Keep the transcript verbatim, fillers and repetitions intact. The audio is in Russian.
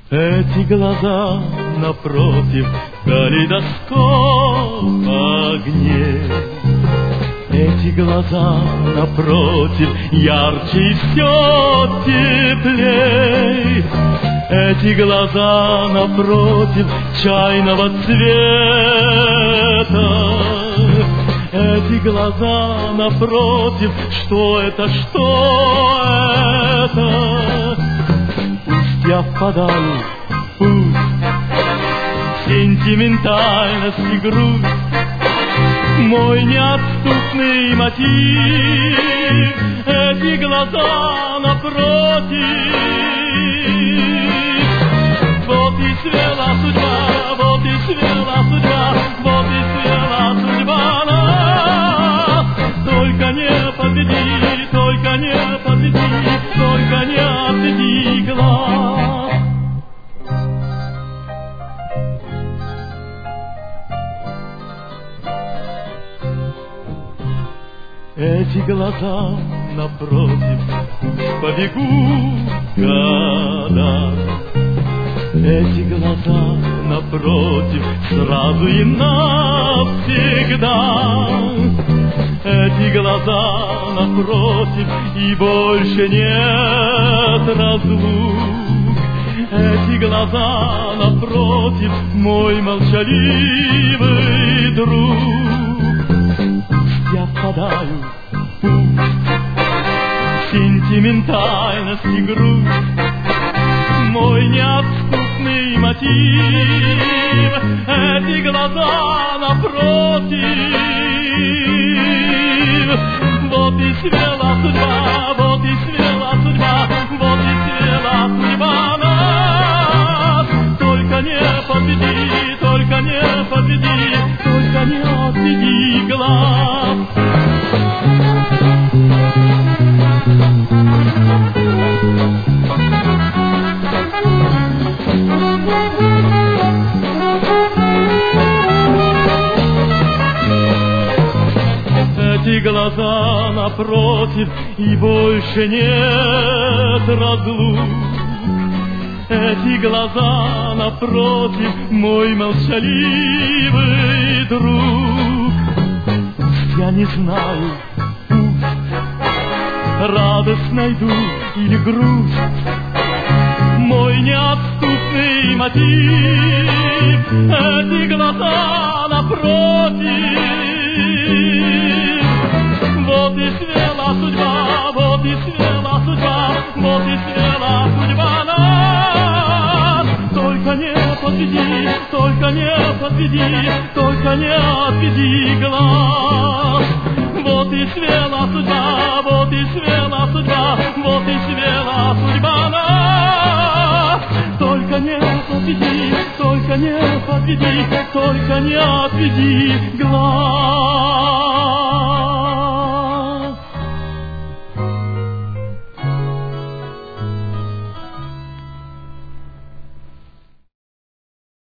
Эти глаза напротив, калейдоскоп огней. Эти глаза напротив, ярче и все теплей. Эти глаза напротив, чайного цвета. Эти глаза напротив, что это, что это? Пусть я впадаю, пусть сентиментальность и грусть мой неотступный мотив. Эти глаза напротив. Вот и свела судьба, вот и свела судьба, вот и свела судьба нас. Только не подведи, только не подведи, только не отведи глаз. Эти глаза напротив, побегут года. Эти глаза напротив, сразу и навсегда. Эти глаза напротив, и больше нет разлук. Эти глаза напротив, мой молчаливый друг. Я впадаю, пусть сентиментальность и грусть мой неотступный мотив. Эти глаза напротив. Вот и свела судьба, вот и свела судьба, вот и свела судьба нас. Только не подведи, только не подведи, только не отведи глаз. Эти глаза напротив, и больше нет разлук. Эти глаза напротив, мой молчаливый друг. Я не знаю, пусть радость найду или грусть, мой неотступный мотив. Эти глаза напротив. Вот и свела судьба, вот и свела судьба, вот и свела судьба нас. Только не подведи, только не подведи, только не отведи глаз. Вот и свела судьба, вот и свела судьба, вот и свела судьба нас. Только не подведи, только не подведи, только не отведи глаз.